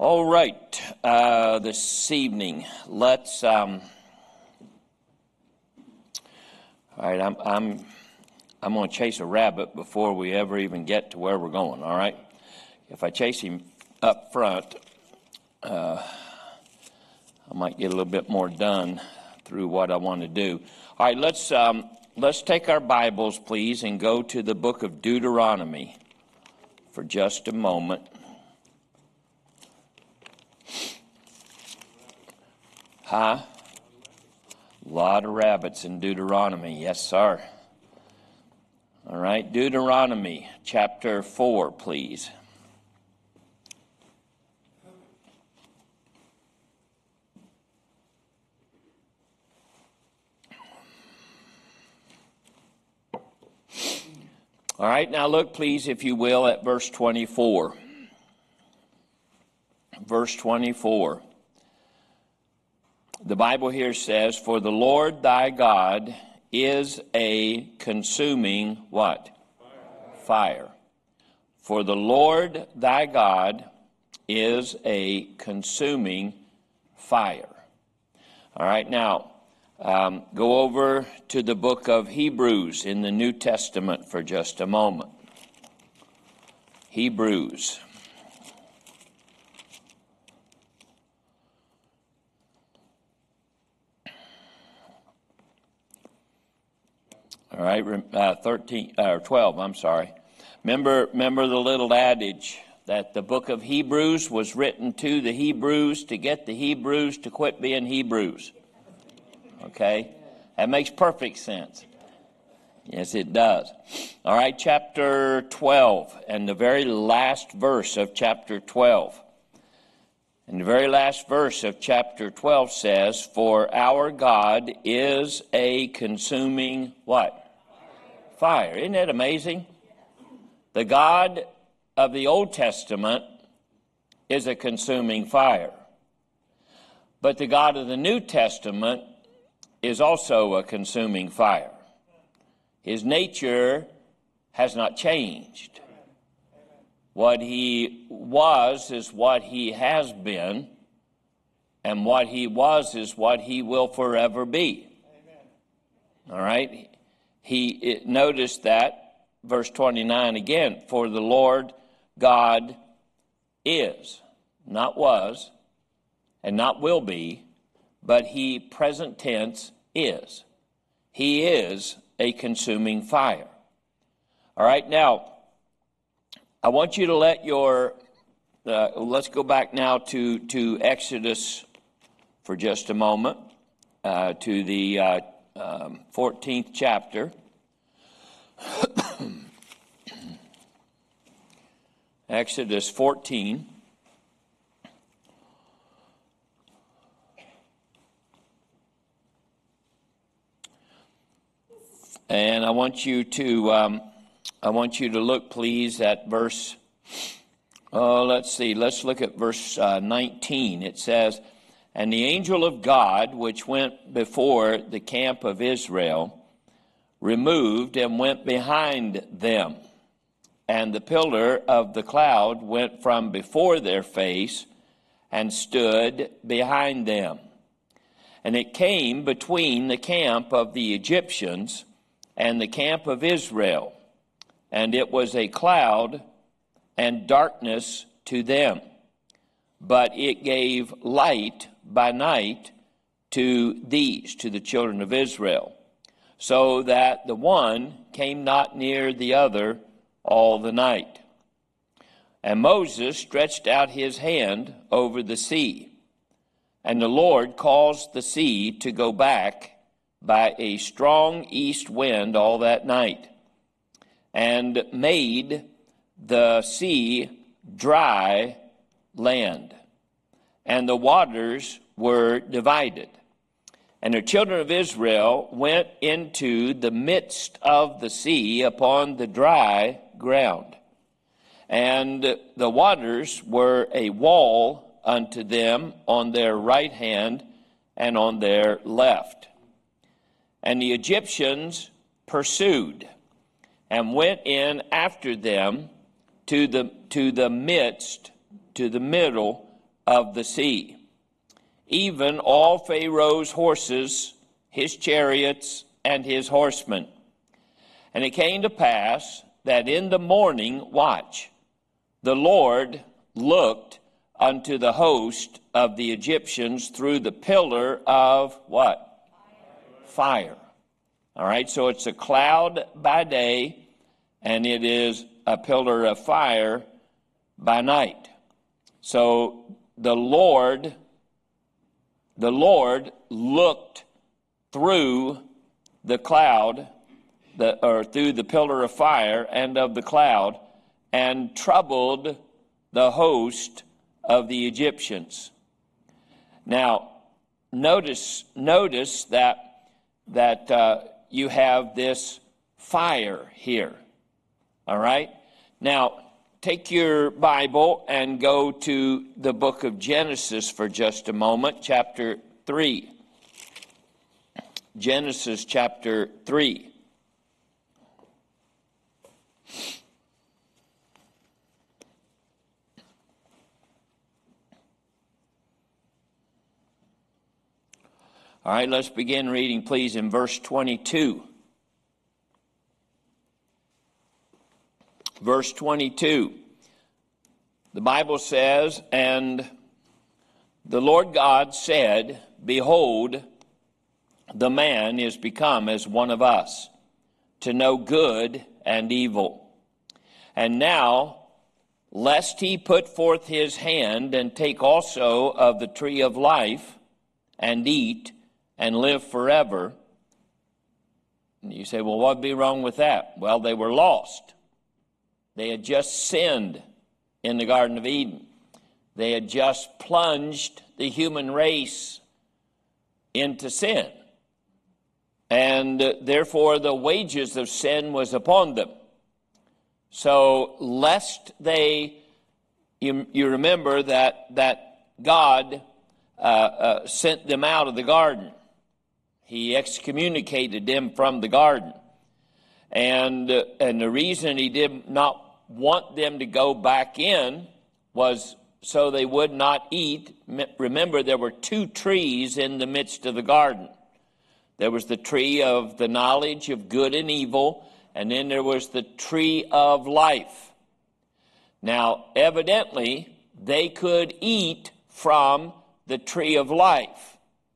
All right, this evening, let's. All right, I'm going to chase a rabbit before we ever even get to where we're going. All right, if I chase him up front, I might get a little bit more done through what I want to do. All right, let's take our Bibles, please, and go to the book of Deuteronomy for just a moment. A lot of rabbits in Deuteronomy. Yes, sir. All right, Deuteronomy chapter 4, please. All right, now look, please, if you will, at verse 24. Verse 24. The Bible here says, "For the Lord thy God is a consuming" what? Fire. For the Lord thy God is a consuming fire. All right, now go over to the book of Hebrews in the New Testament for just a moment. Hebrews. All right, 12, I'm sorry. Remember the little adage that the book of Hebrews was written to the Hebrews to get the Hebrews to quit being Hebrews. Okay? That makes perfect sense. Yes, it does. All right, chapter 12, and the very last verse of chapter 12. And the very last verse of chapter 12 says, "For our God is a consuming" what? Fire. Isn't that amazing? The God of the Old Testament is a consuming fire. But the God of the New Testament is also a consuming fire. His nature has not changed. What he was is what he has been, and what he was is what he will forever be. All right? Notice that, verse 29 again, "For the Lord God is," not was, and not will be, but he, present tense, is. He is a consuming fire. All right, now, I want you to let let's go back now to Exodus for just a moment, to the 14th chapter. Exodus 14. And I want you to look, please, at verse. Let's look at verse 19. It says, "And the angel of God, which went before the camp of Israel, removed and went behind them. And the pillar of the cloud went from before their face and stood behind them. And it came between the camp of the Egyptians and the camp of Israel. And it was a cloud and darkness to them. But it gave light by night to the children of Israel, so that the one came not near the other all the night. And Moses stretched out his hand over the sea, and the Lord caused the sea to go back by a strong east wind all that night, and made the sea dry land, and the waters were divided. And the children of Israel went into the midst of the sea upon the dry ground. And the waters were a wall unto them on their right hand and on their left. And the Egyptians pursued and went in after them to the middle of the sea, even all Pharaoh's horses, his chariots, and his horsemen. And it came to pass that in the morning watch, the Lord looked unto the host of the Egyptians through the pillar of what? Fire. All right, so it's a cloud by day, and it is a pillar of fire by night. So the Lord looked through the cloud, or through the pillar of fire and of the cloud, and troubled the host of the Egyptians. Now, notice that you have this fire here. All right? Now, take your Bible and go to the book of Genesis for just a moment, chapter 3. Genesis chapter 3. All right, let's begin reading, please, in verse 22. Verse 22. The Bible says, "And the Lord God said, Behold, the man is become as one of us, to know good and evil. And now, lest he put forth his hand and take also of the tree of life, and eat, and live forever." And you say, well, what would be wrong with that? Well, they were lost. They had just sinned in the Garden of Eden. They had just plunged the human race into sin. And therefore, the wages of sin was upon them. So, lest they, you remember that God sent them out of the garden. He excommunicated them from the garden. And the reason he did not want them to go back in was so they would not eat. Remember, there were two trees in the midst of the garden. There was the tree of the knowledge of good and evil, and then there was the tree of life. Now, evidently, they could eat from the tree of life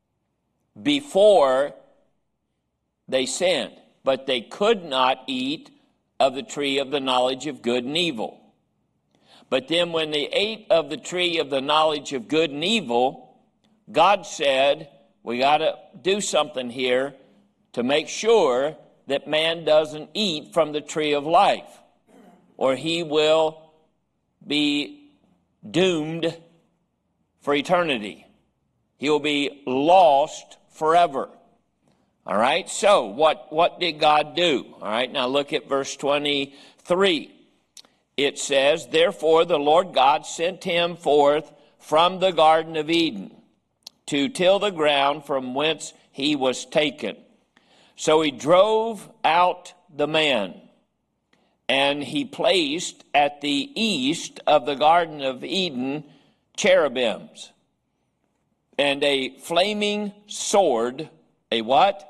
before they sinned, but they could not eat of the tree of the knowledge of good and evil. But then when they ate of the tree of the knowledge of good and evil, God said, we got to do something here to make sure that man doesn't eat from the tree of life, or he will be doomed for eternity. He will be lost forever. All right, so what did God do? All right, now look at verse 23. It says, "Therefore the Lord God sent him forth from the Garden of Eden to till the ground from whence he was taken. So he drove out the man, and he placed at the east of the Garden of Eden cherubims, and a flaming sword," a what?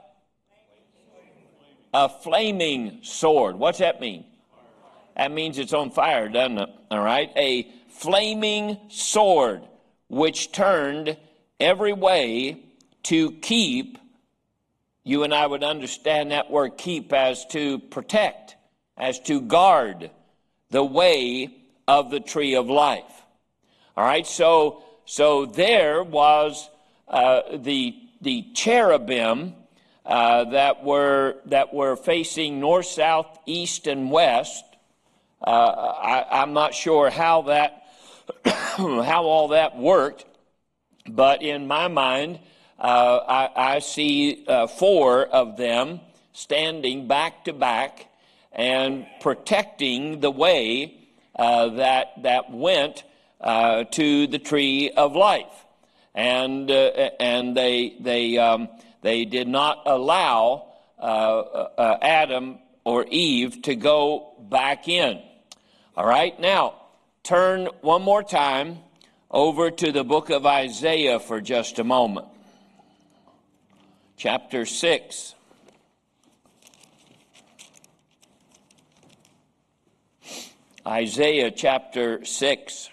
A flaming sword. What's that mean? That means it's on fire, doesn't it? All right. A flaming sword, which turned every way to keep. You and I would understand that word keep as to protect, as to guard the way of the tree of life. All right. So there was the cherubim that were facing north, south, east, and west. I'm not sure how all that worked, but in my mind, I see four of them standing back to back and protecting the way that went to the tree of life, and they did not allow Adam or Eve to go back in. All right, now turn one more time over to the book of Isaiah for just a moment. Chapter 6. Isaiah chapter 6.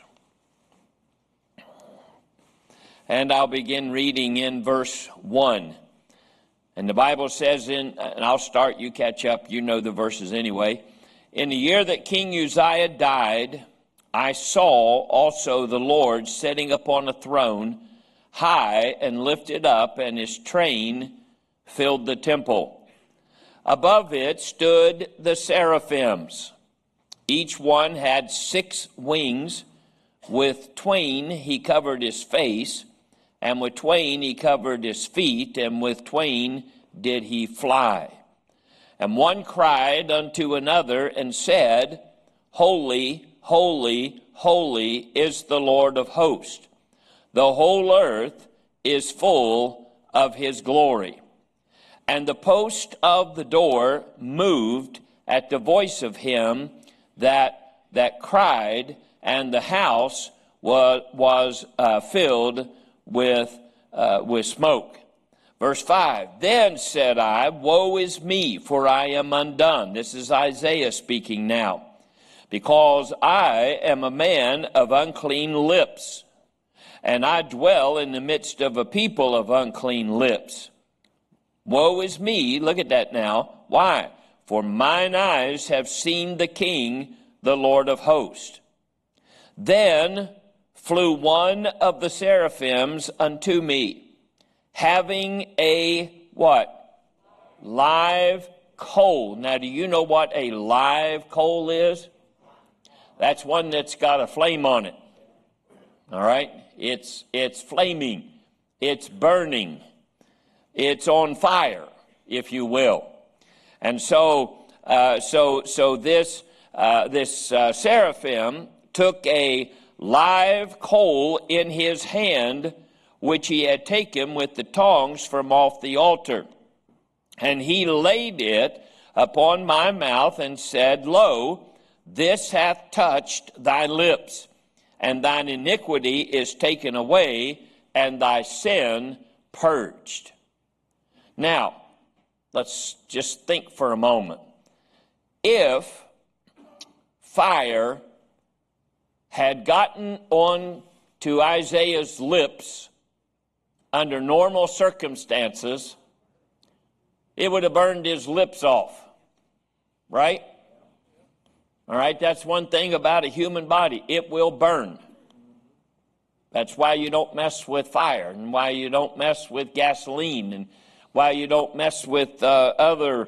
And I'll begin reading in verse 1. And the Bible says and I'll start, you catch up, you know the verses anyway. In the year that King Uzziah died, I saw also the Lord sitting upon a throne, high and lifted up, and his train filled the temple. Above it stood the seraphims. Each one had 6 wings. With twain he covered his face, and with twain he covered his feet, and with twain did he fly. And one cried unto another and said, Holy, holy, holy is the Lord of hosts. The whole earth is full of his glory. And the post of the door moved at the voice of him that cried, and the house was filled with smoke. Verse 5, Then said I, Woe is me, for I am undone. This is Isaiah speaking now. Because I am a man of unclean lips, and I dwell in the midst of a people of unclean lips. Woe is me, look at that now. Why? For mine eyes have seen the King, the Lord of hosts. Then flew one of the seraphims unto me, having a what? Live coal. Now, do you know what a live coal is? That's one that's got a flame on it. All right? It's flaming. It's burning. It's on fire, if you will. And so this seraphim took a live coal in his hand, which he had taken with the tongs from off the altar. And he laid it upon my mouth and said, Lo, this hath touched thy lips, and thine iniquity is taken away, and thy sin purged. Now, let's just think for a moment. If fire had gotten on to Isaiah's lips under normal circumstances, it would have burned his lips off, right? All right, that's one thing about a human body. It will burn. That's why you don't mess with fire, and why you don't mess with gasoline, and why you don't mess with other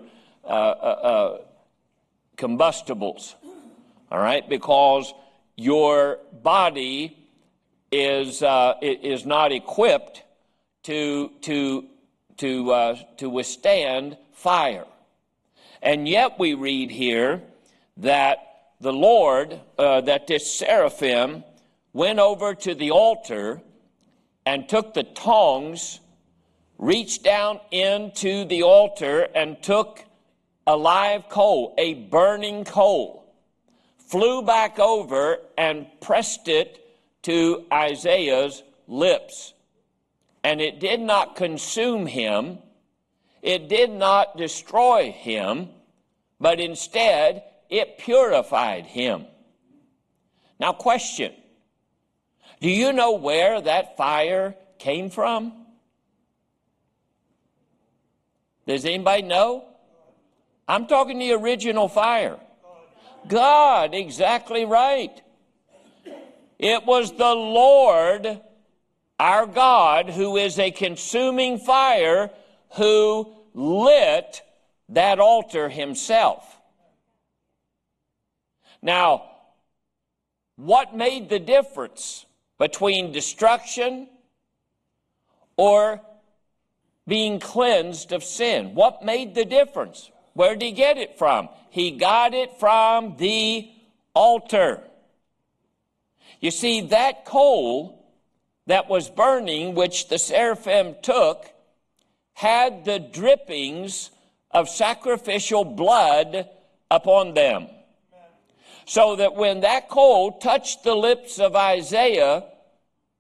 combustibles. All right, because your body is not equipped to withstand fire. And yet we read here that the Lord, that this seraphim went over to the altar and took the tongs, reached down into the altar and took a live coal, a burning coal, flew back over and pressed it to Isaiah's lips. And it did not consume him, it did not destroy him, but instead it purified him. Now, question, do you know where that fire came from? Does anybody know? I'm talking the original fire. God, exactly right. It was the Lord, our God, who is a consuming fire, who lit that altar himself. Now, what made the difference between destruction or being cleansed of sin? What made the difference? Where did he get it from? He got it from the altar. You see, that coal that was burning, which the seraphim took, had the drippings of sacrificial blood upon them. So that when that coal touched the lips of Isaiah,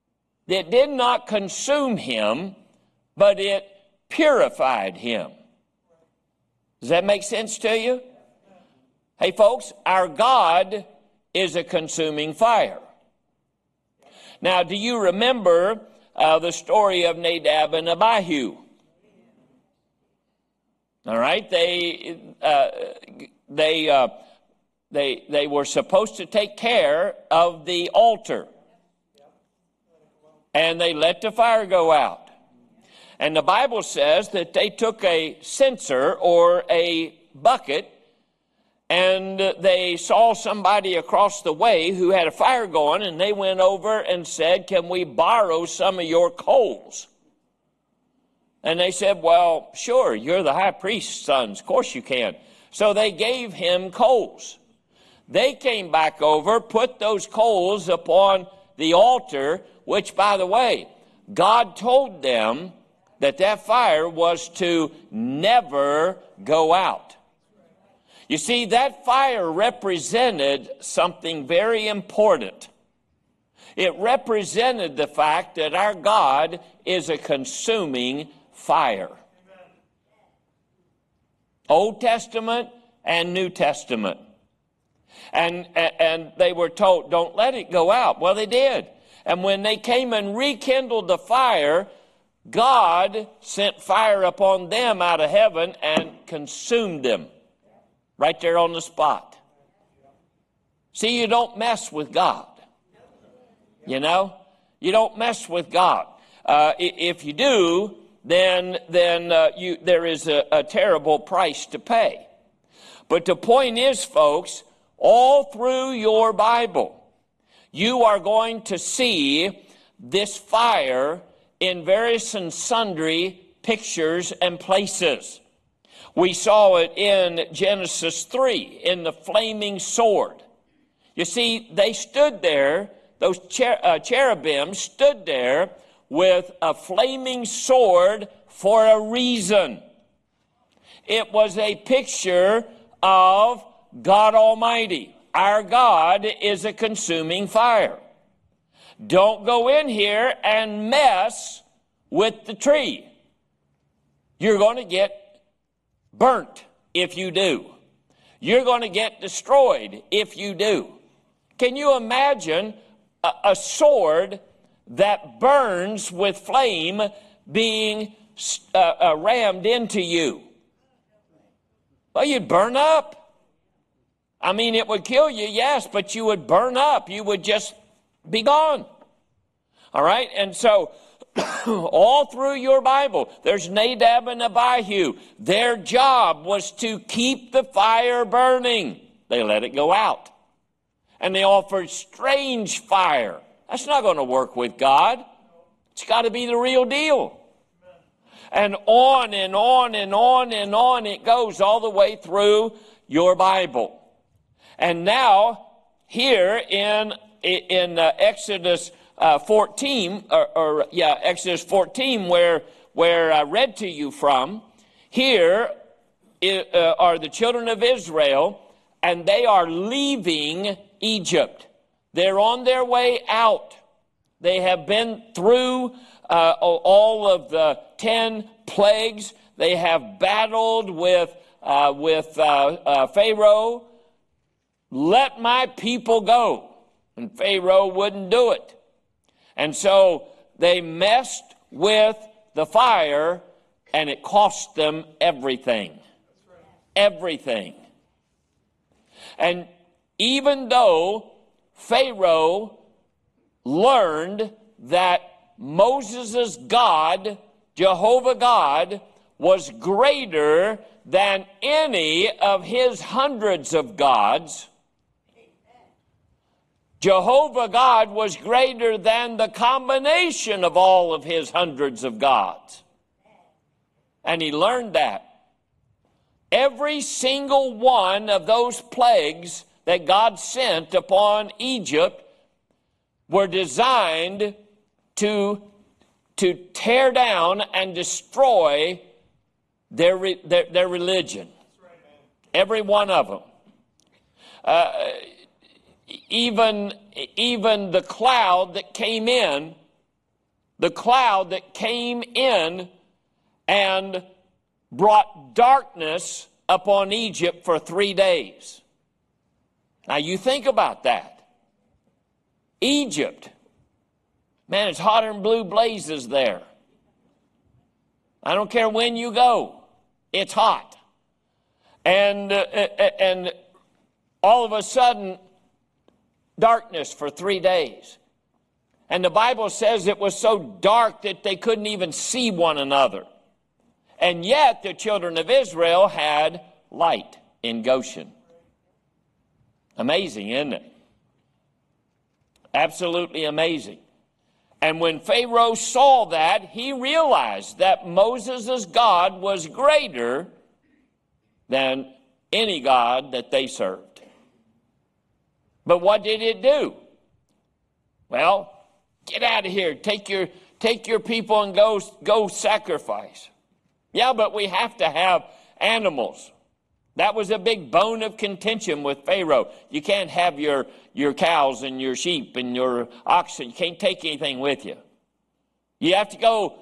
It did not consume him, but it purified him. Does that make sense to you? Hey, folks, our God is a consuming fire. Now, do you remember the story of Nadab and Abihu? All right, they were supposed to take care of the altar, and they let the fire go out. And the Bible says that they took a censer or a bucket, and they saw somebody across the way who had a fire going, and they went over and said, "Can we borrow some of your coals?" And they said, "Well, sure, you're the high priest's sons. Of course you can." So they gave him coals. They came back over, put those coals upon the altar, which, by the way, God told them that fire was to never go out. You see, that fire represented something very important. It represented the fact that our God is a consuming fire. Old Testament and New Testament. And they were told, don't let it go out. Well, they did. And when they came and rekindled the fire, God sent fire upon them out of heaven and consumed them right there on the spot. See, you don't mess with God. You know, you don't mess with God. If you do, then there is a terrible price to pay. But the point is, folks, all through your Bible, you are going to see this fire in various and sundry pictures and places. We saw it in Genesis 3, in the flaming sword. You see, they stood there, those cherubim stood there with a flaming sword for a reason. It was a picture of God Almighty. Our God is a consuming fire. Don't go in here and mess with the tree. You're going to get burnt if you do. You're going to get destroyed if you do. Can you imagine a sword that burns with flame being rammed into you? Well, you'd burn up. I mean, it would kill you, yes, but you would burn up. You would just be gone. All right? And so, all through your Bible, there's Nadab and Abihu. Their job was to keep the fire burning. They let it go out. And they offered strange fire. That's not going to work with God. It's got to be the real deal. And on and on and on and on it goes all the way through your Bible. And now, here in Exodus 14, Exodus 14, where I read to you from, here are the children of Israel, and they are leaving Egypt. They're on their way out. They have been through all of the 10 plagues. They have battled with Pharaoh. Let my people go. And Pharaoh wouldn't do it. And so they messed with the fire, and it cost them everything. Everything. And even though Pharaoh learned that Moses' God, Jehovah God, was greater than any of his hundreds of gods, Jehovah God was greater than the combination of all of his hundreds of gods. And he learned that. Every single one of those plagues that God sent upon Egypt were designed to tear down and destroy their religion. Every one of them. Even the cloud that came in the cloud that came in and brought darkness upon Egypt for 3 days. Now you think about that. Egypt. Man, it's hotter than blue blazes there. I don't care when you go. It's hot. And all of a sudden, darkness for 3 days. And the Bible says it was so dark that they couldn't even see one another. And yet the children of Israel had light in Goshen. Amazing, isn't it? Absolutely amazing. And when Pharaoh saw that, he realized that Moses' God was greater than any god that they served. But what did it do? Well, get out of here. Take your people and go sacrifice. Yeah, but we have to have animals. That was a big bone of contention with Pharaoh. You can't have your cows and your sheep and your oxen. You can't take anything with you. You have to go.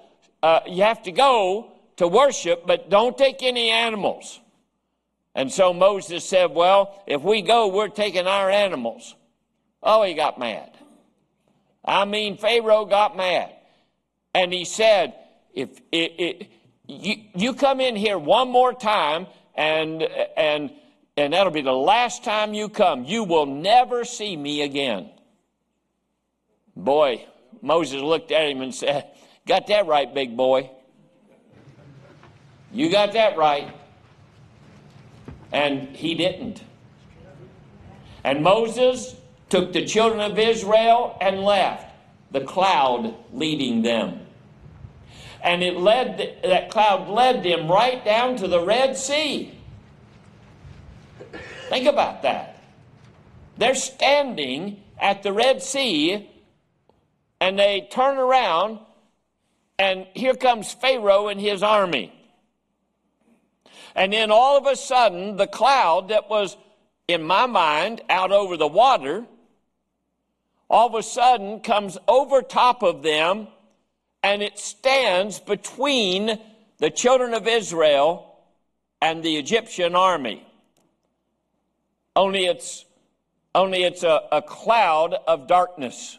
To worship, but don't take any animals. And so Moses said, "Well, if we go, we're taking our animals." Oh, he got mad. Pharaoh got mad, and he said, "If you come in here one more time." And that'll be the last time you come. You will never see me again. Boy, Moses looked at him and said, "Got that right, big boy. You got that right." And he didn't. And Moses took the children of Israel and left, the cloud leading them. And that cloud led them right down to the Red Sea. Think about that. They're standing at the Red Sea, and they turn around, and here comes Pharaoh and his army. And then all of a sudden, the cloud that was, in my mind, out over the water, all of a sudden comes over top of them, and it stands between the children of Israel and the Egyptian army. Only it's a cloud of darkness.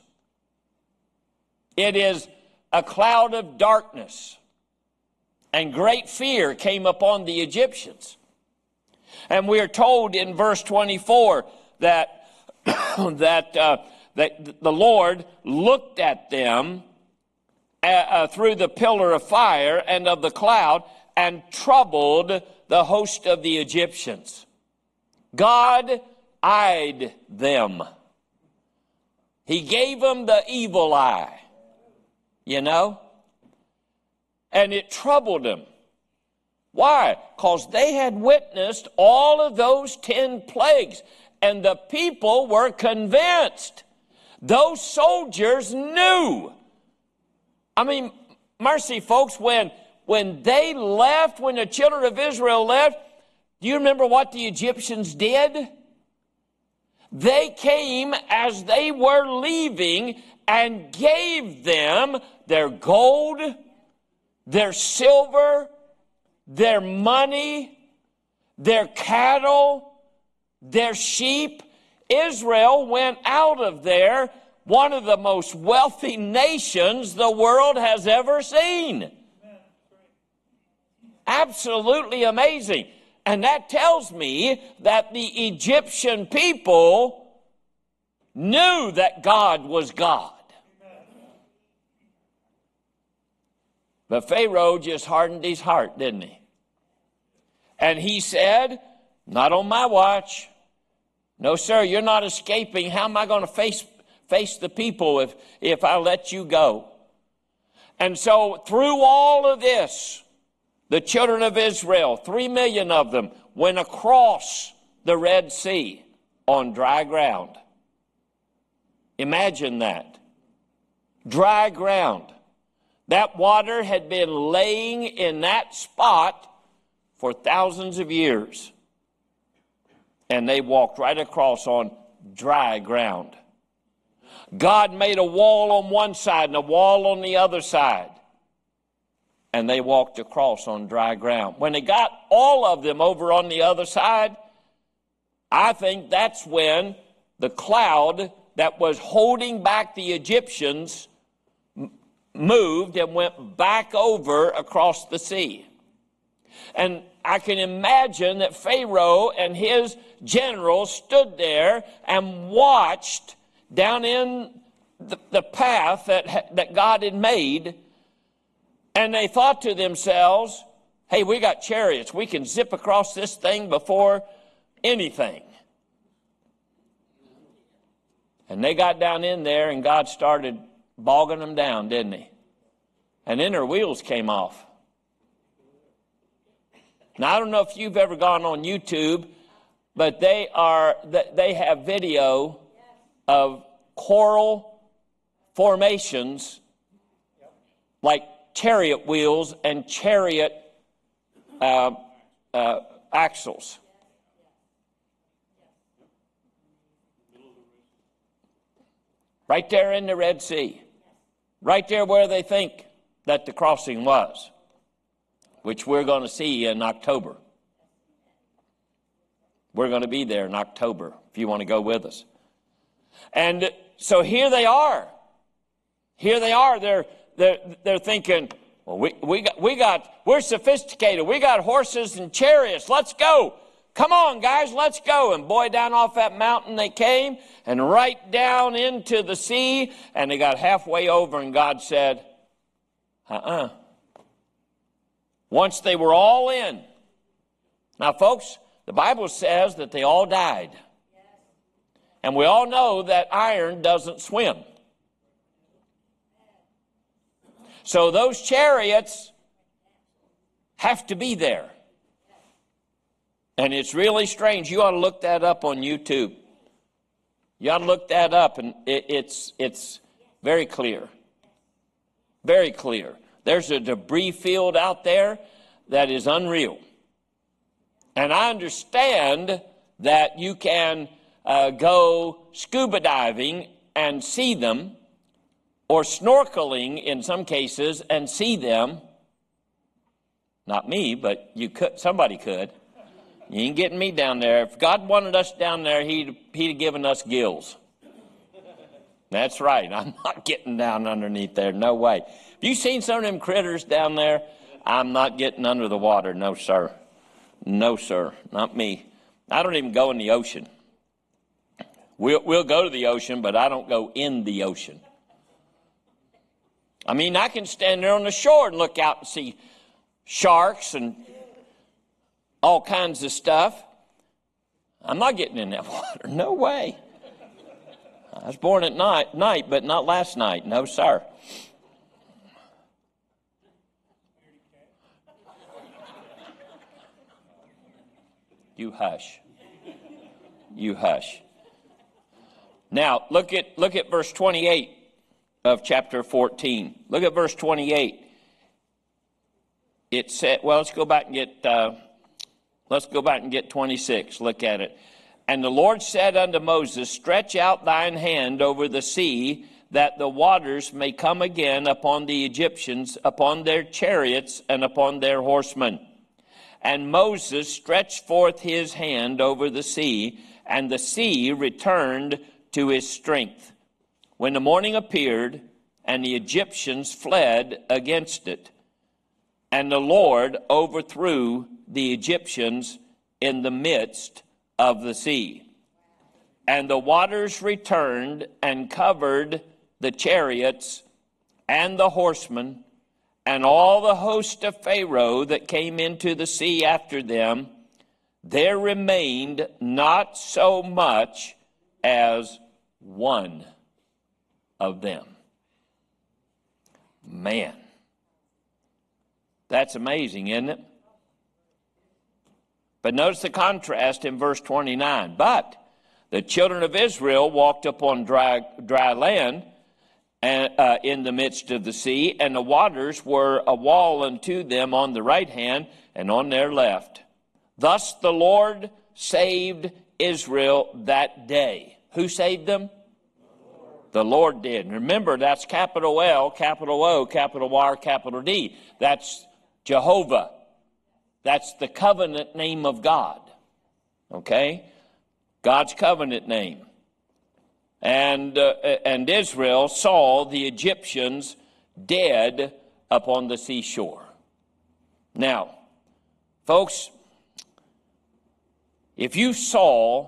It is a cloud of darkness. And great fear came upon the Egyptians. And we are told in verse 24 that, that the Lord looked at them through the pillar of fire and of the cloud, and troubled the host of the Egyptians. God eyed them. He gave them the evil eye, and it troubled them. Why? Because they had witnessed all of those 10 plagues, and the people were convinced. Those soldiers knew. Mercy, folks, when they left, when the children of Israel left, do you remember what the Egyptians did? They came as they were leaving and gave them their gold, their silver, their money, their cattle, their sheep. Israel went out of there one of the most wealthy nations the world has ever seen. Absolutely amazing. And that tells me that the Egyptian people knew that God was God. But Pharaoh just hardened his heart, didn't he? And he said, "Not on my watch. No, sir, you're not escaping. How am I going to face the people if I let you go?" And so through all of this, the children of Israel, 3 million of them, went across the Red Sea on dry ground. Imagine that. Dry ground. That water had been laying in that spot for thousands of years. And they walked right across on dry ground. God made a wall on one side and a wall on the other side. And they walked across on dry ground. When they got all of them over on the other side, I think that's when the cloud that was holding back the Egyptians moved and went back over across the sea. And I can imagine that Pharaoh and his generals stood there and watched down in the path that God had made. And they thought to themselves, hey, we got chariots. We can zip across this thing before anything. And they got down in there and God started bogging them down, didn't he? And then their wheels came off. Now, I don't know if you've ever gone on YouTube, but they have video of coral formations like chariot wheels and chariot axles. Right there in the Red Sea. Right there where they think that the crossing was, which we're going to see in October. We're going to be there in October if you want to go with us. And so here they are. Here they are. They're thinking, well, we're sophisticated. We got horses and chariots. Let's go. Come on, guys, let's go. And boy, down off that mountain they came and right down into the sea. And they got halfway over and God said, Once they were all in. Now, folks, the Bible says that they all died. And we all know that iron doesn't swim. So those chariots have to be there. And it's really strange. You ought to look that up on YouTube. You ought to look that up, and it's very clear. Very clear. There's a debris field out there that is unreal. And I understand that you can go scuba diving and see them, or snorkeling in some cases and see them. Not me, but you could. Somebody could. You ain't getting me down there. If God wanted us down there, he'd have given us gills. That's right. I'm not getting down underneath there. No way. Have you seen some of them critters down there? I'm not getting under the water. No, sir. No, sir. Not me. I don't even go in the ocean. We'll go to the ocean, but I don't go in the ocean. I mean, I can stand there on the shore and look out and see sharks and all kinds of stuff. I'm not getting in that water. No way. I was born at night, but not last night. No, sir. You hush. You hush. Now, look at verse 28 of chapter 14. Look at verse 28. It said, well, let's go back and get 26. Look at it. And the Lord said unto Moses, stretch out thine hand over the sea, that the waters may come again upon the Egyptians, upon their chariots, and upon their horsemen. And Moses stretched forth his hand over the sea, and the sea returned to his strength. When the morning appeared, and the Egyptians fled against it, and the Lord overthrew the Egyptians in the midst of the sea. And the waters returned and covered the chariots and the horsemen, and all the host of Pharaoh that came into the sea after them. There remained not so much as one of them. Man, that's amazing, isn't it? But notice the contrast in verse 29. But the children of Israel walked upon dry land and, in the midst of the sea, and the waters were a wall unto them on the right hand and on their left. Thus the Lord saved Israel that day. Who saved them? The Lord did. And remember, that's capital L, capital O, capital R, capital D. That's Jehovah. That's the covenant name of God. Okay? God's covenant name. And Israel saw the Egyptians dead upon the seashore. Now, folks, if you saw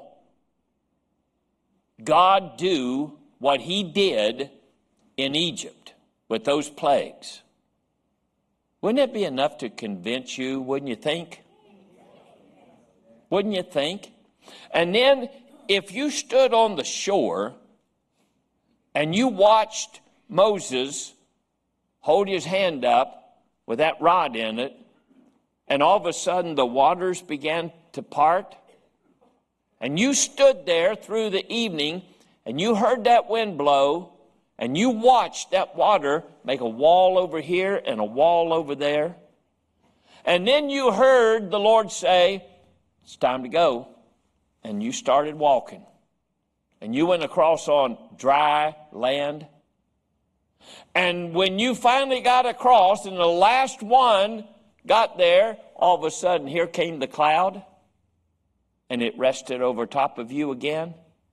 God do what he did in Egypt with those plagues, wouldn't it be enough to convince you, wouldn't you think? Wouldn't you think? And then if you stood on the shore and you watched Moses hold his hand up with that rod in it, and all of a sudden the waters began to part, and you stood there through the evening and you heard that wind blow, and you watched that water make a wall over here and a wall over there, and then you heard the Lord say, it's time to go, and you started walking, and you went across on dry land. And when you finally got across and the last one got there, all of a sudden here came the cloud and it rested over top of you again.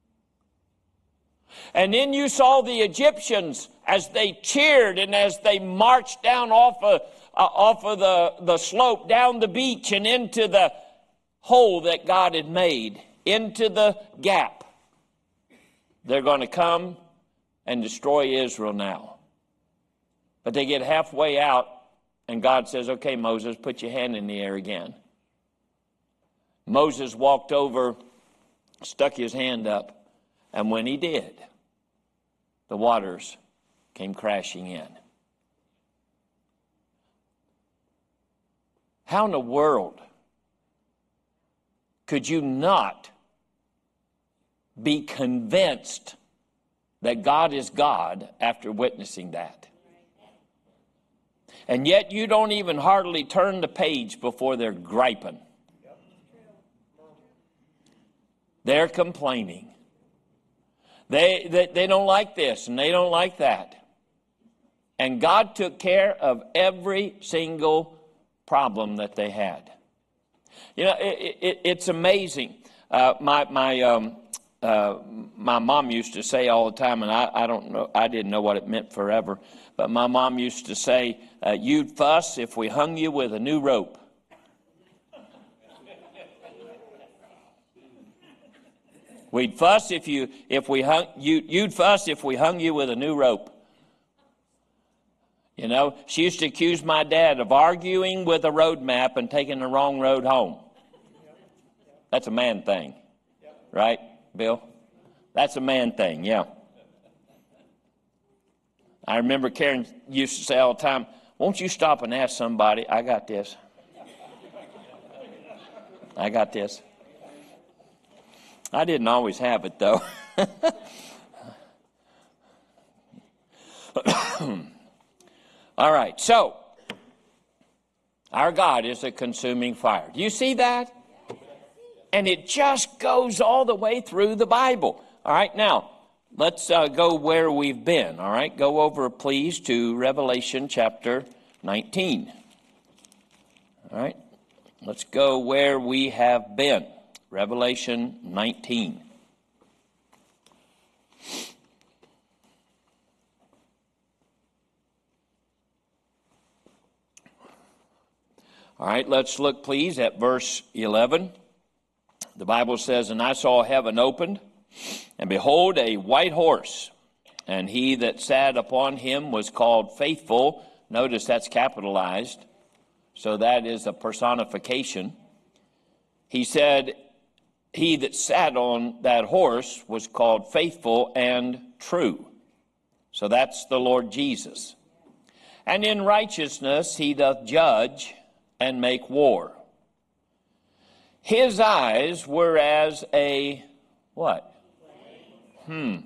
And then you saw the Egyptians as they cheered and as they marched down off of the slope, down the beach and into the hole that God had made, into the gap. They're going to come and destroy Israel now. But they get halfway out, and God says, okay, Moses, put your hand in the air again. Moses walked over, stuck his hand up, and when he did, the waters came crashing in. How in the world could you not be convinced that God is God after witnessing that? And yet you don't even hardly turn the page before they're griping. They're complaining. They don't like this and they don't like that. And God took care of every single problem that they had. You know, it's amazing. My mom used to say all the time, and I don't know, I didn't know what it meant forever, but my mom used to say, you'd fuss if we hung you with a new rope. We'd fuss you'd fuss if we hung you with a new rope. You know, she used to accuse my dad of arguing with a road map and taking the wrong road home. That's a man thing, right, Bill? That's a man thing, yeah. I remember Karen used to say all the time, won't you stop and ask somebody? I got this. I got this. I didn't always have it, though. All right, so our God is a consuming fire. Do you see that? And it just goes all the way through the Bible. All right, now, let's go where we've been. All right, go over, please, to Revelation chapter 19. All right, let's go where we have been. Revelation 19. All right, let's look, please, at verse 11. The Bible says, and I saw heaven opened, and behold, a white horse, and he that sat upon him was called Faithful. Notice that's capitalized, so that is a personification. He said, he that sat on that horse was called Faithful and True. So that's the Lord Jesus. And in righteousness he doth judge and make war. His eyes were as a what? Isn't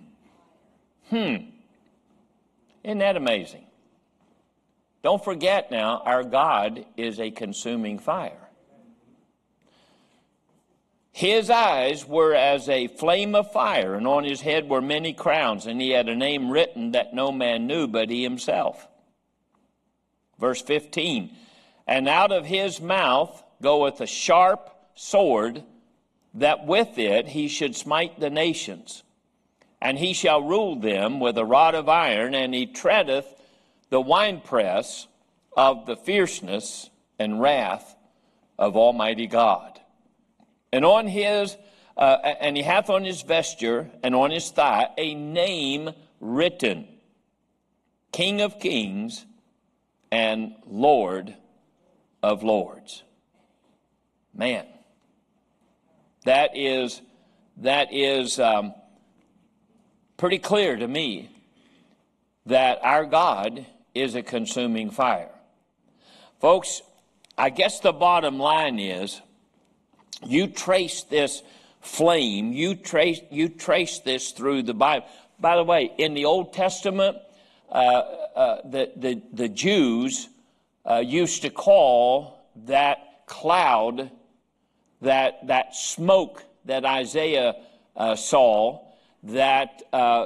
that amazing? Don't forget now, our God is a consuming fire. His eyes were as a flame of fire, and on his head were many crowns, and he had a name written that no man knew but he himself. Verse 15, and out of his mouth goeth a sharp sword, that with it he should smite the nations. And he shall rule them with a rod of iron, and he treadeth the winepress of the fierceness and wrath of Almighty God. And on his, and he hath on his vesture and on his thigh a name written, King of Kings and Lord of Lords. Man, that is pretty clear to me that our God is a consuming fire. Folks, I guess the bottom line is, you trace this flame, you trace this through the Bible. By the way, in the Old Testament, the Jews used to call that cloud, that smoke that Isaiah saw, that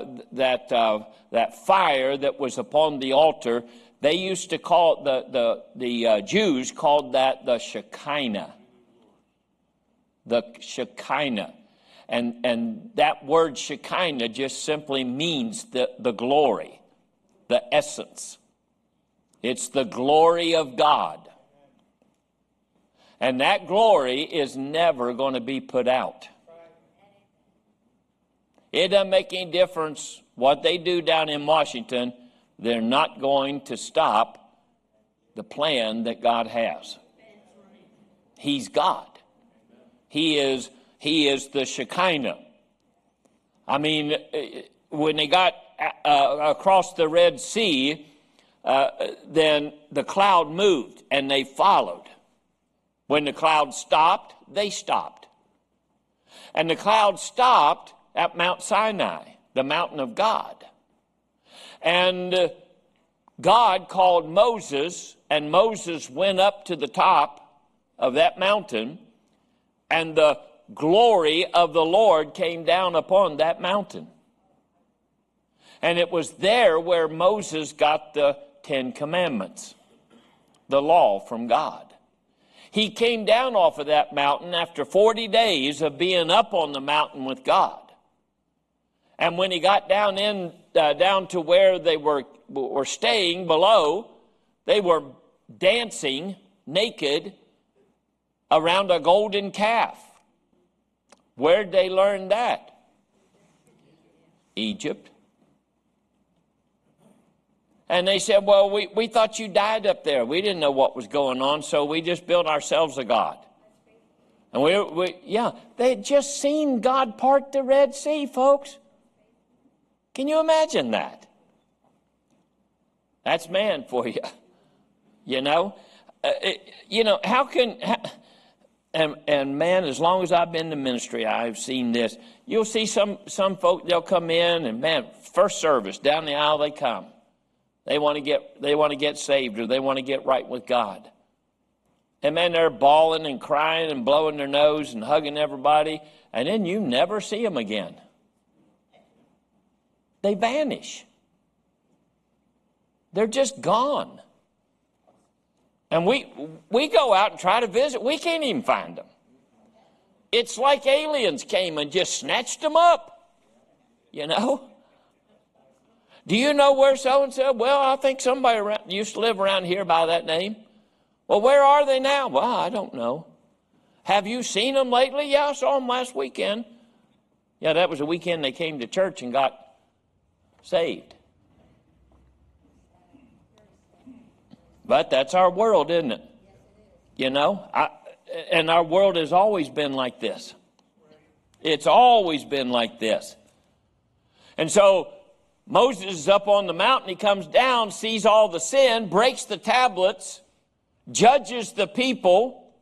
fire that was upon the altar. They used to call the Jews called that the Shekinah. The Shekinah. And that word Shekinah just simply means the glory, the essence. It's the glory of God. And that glory is never going to be put out. It doesn't make any difference what they do down in Washington. They're not going to stop the plan that God has. He's God. He is the Shekinah. I mean, when they got across the Red Sea, then the cloud moved and they followed. When the cloud stopped, they stopped. And the cloud stopped at Mount Sinai, the mountain of God. And God called Moses, and Moses went up to the top of that mountain, and the glory of the Lord came down upon that mountain. And it was there where Moses got the 10 Commandments, the law from God. He came down off of that mountain after 40 days of being up on the mountain with God. And when he got down to where they were staying below, they were dancing naked around a golden calf. Where'd they learn that? Egypt. And they said, well, we thought you died up there. We didn't know what was going on, so we just built ourselves a god. And they had just seen God part the Red Sea, folks. Can you imagine that? That's man for you. You know? And man, as long as I've been in ministry, I've seen this. You'll see some folk, they'll come in and man, first service, down the aisle they come. They want to get saved, or they want to get right with God. And man, they're bawling and crying and blowing their nose and hugging everybody, and then you never see them again. They vanish. They're just gone. And we go out and try to visit. We can't even find them. It's like aliens came and just snatched them up. You know? Do you know where so-and-so? Well, I think somebody used to live around here by that name. Well, where are they now? Well, I don't know. Have you seen them lately? Yeah, I saw them last weekend. Yeah, that was the weekend they came to church and got saved. But that's our world, isn't it? You know, and our world has always been like this. It's always been like this. And so Moses is up on the mountain. He comes down, sees all the sin, breaks the tablets, judges the people.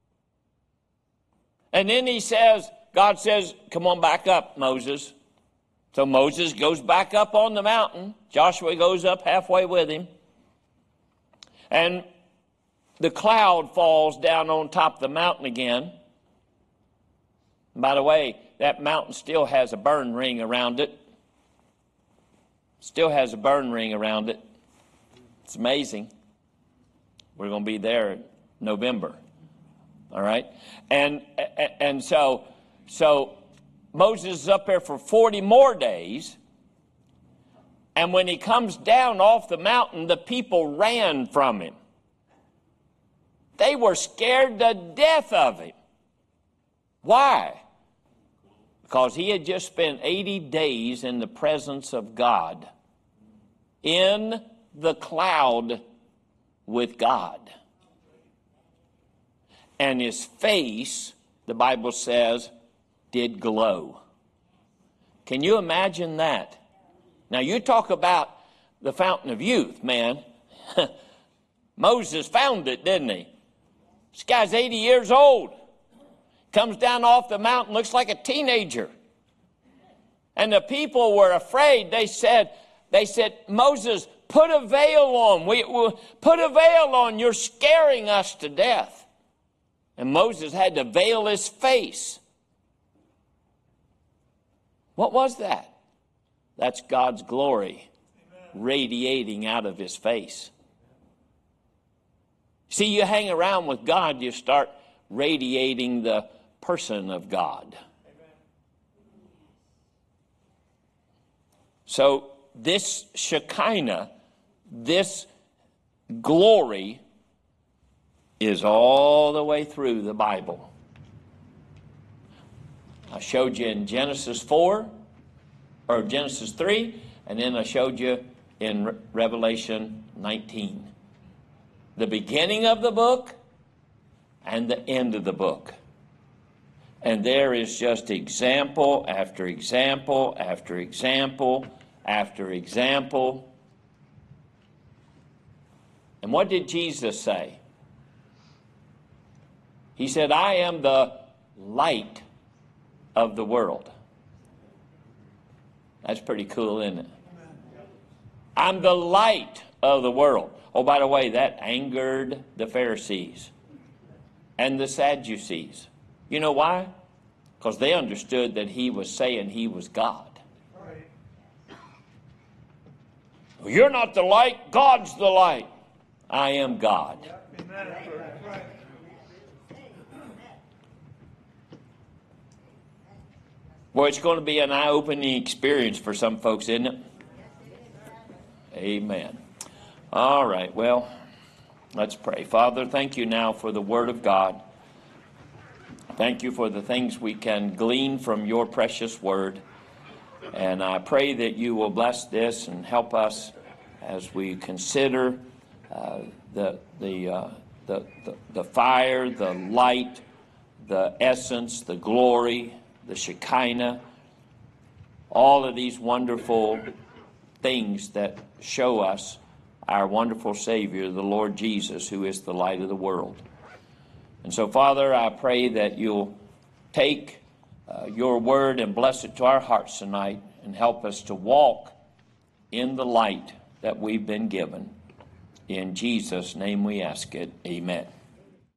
And then God says, come on back up, Moses. So Moses goes back up on the mountain. Joshua goes up halfway with him. And the cloud falls down on top of the mountain again. By the way, that mountain still has a burn ring around it. Still has a burn ring around it. It's amazing. We're going to be there in November. All right? And so Moses is up there for 40 more days. And when he comes down off the mountain, the people ran from him. They were scared to death of him. Why? Because he had just spent 80 days in the presence of God, in the cloud with God. And his face, the Bible says, did glow. Can you imagine that? Now you talk about the fountain of youth, man. Moses found it, didn't he? This guy's 80 years old. Comes down off the mountain, looks like a teenager. And the people were afraid. They said, Moses, put a veil on. Put a veil on. You're scaring us to death. And Moses had to veil his face. What was that? That's God's glory radiating out of his face. See, you hang around with God, you start radiating the person of God. So this Shekinah, this glory, is all the way through the Bible. I showed you in Genesis 4, or Genesis 3, and then I showed you in Revelation 19. The beginning of the book and the end of the book. And there is just example after example after example after example. And what did Jesus say? He said, I am the light of the world. That's pretty cool, isn't it? I'm the light of the world. Oh, by the way, that angered the Pharisees and the Sadducees. You know why? Because they understood that he was saying he was God. Well, you're not the light, God's the light. I am God. Well, it's going to be an eye-opening experience for some folks, isn't it? Amen. All right, well, let's pray. Father, thank you now for the Word of God. Thank you for the things we can glean from your precious Word. And I pray that you will bless this and help us as we consider the fire, the light, the essence, the glory, the Shekinah, all of these wonderful things that show us our wonderful Savior, the Lord Jesus, who is the light of the world. And so, Father, I pray that you'll take your word and bless it to our hearts tonight and help us to walk in the light that we've been given. In Jesus' name we ask it. Amen.